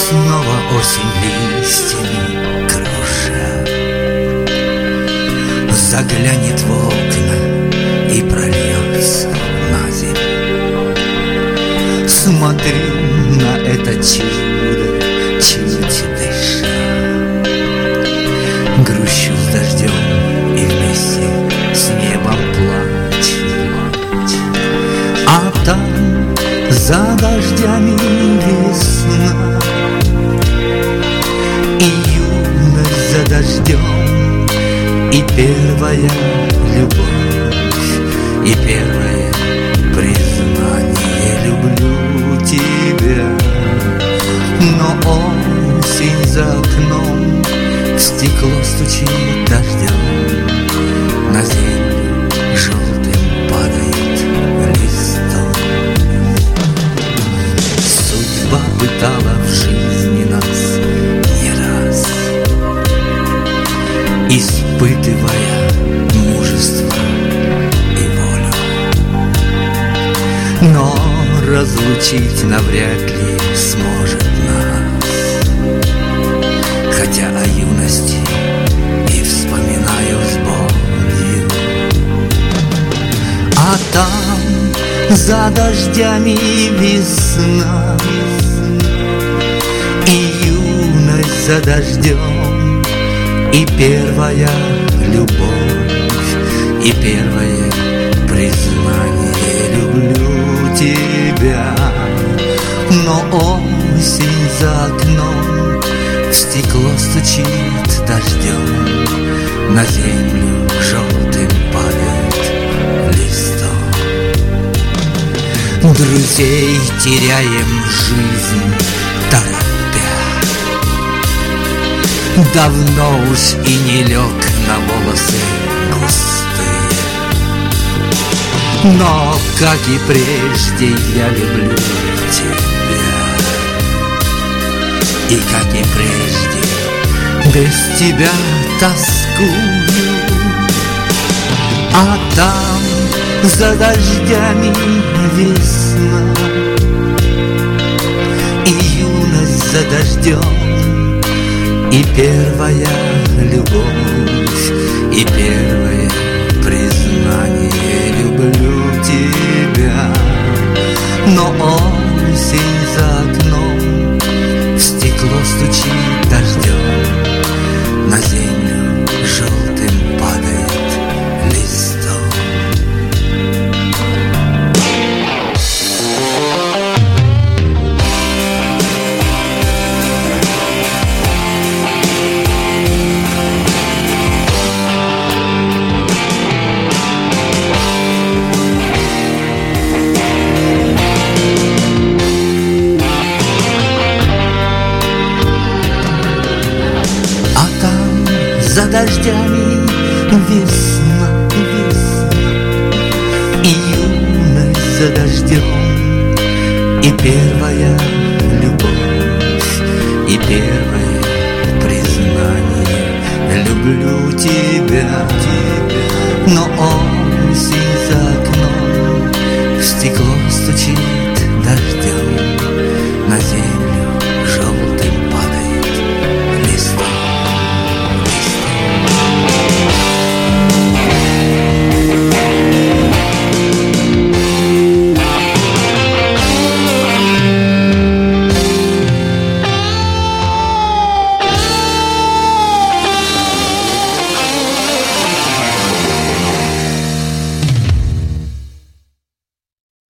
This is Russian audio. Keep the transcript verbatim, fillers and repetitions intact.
снова осень листьями круша заглянет в окна и прольется на землю. Смотрю на это чудо, чуть дыша, грущу с дождем и вместе с небом плачу. А там за дождями весна и юность за дождем, и первая любовь, и первое признание: люблю тебя. Но осень за окном, в стекло стучит дождем, на землю желтым падает листок. Судьба пытала в жизни нас не раз, испытывая мужество и волю. Но разлучить навряд ли сможет нас, хотя о юности и вспоминаю с болью. А там за дождями весна и юность за дождем, и первая любовь, и первое признание: люблю тебя. Но осень за окном, в стекло стучит дождем, на землю желтым падает листок. Друзей теряем жизнь торопя, давно уж и не лег на волосы густые. Но, как и прежде, я люблю тебя, и, как и прежде, без тебя тоскую. А там за дождями весна и юность за дождем, и первая любовь, и первое признание: люблю тебя. Но осень за окном, в стекло стучит дождем, на землю желтым падает листок. За дождями весна, весна и юность за дождем, и первая любовь, и первое признание: люблю тебя. Но осень за окном, в стекло стучит дождем,